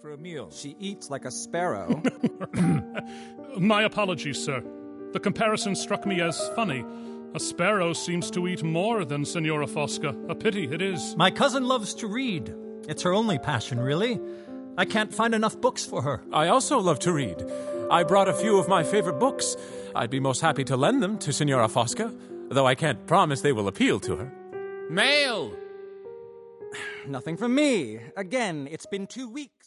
for a meal. She eats like a sparrow. My apologies, sir. The comparison struck me as funny. A sparrow seems to eat more than Senora Fosca. A pity it is. My cousin loves to read. It's her only passion, really. I can't find enough books for her. I also love to read. I brought a few of my favorite books. I'd be most happy to lend them to Senora Fosca, though I can't promise they will appeal to her. Mail! Nothing from me. Again, it's been 2 weeks.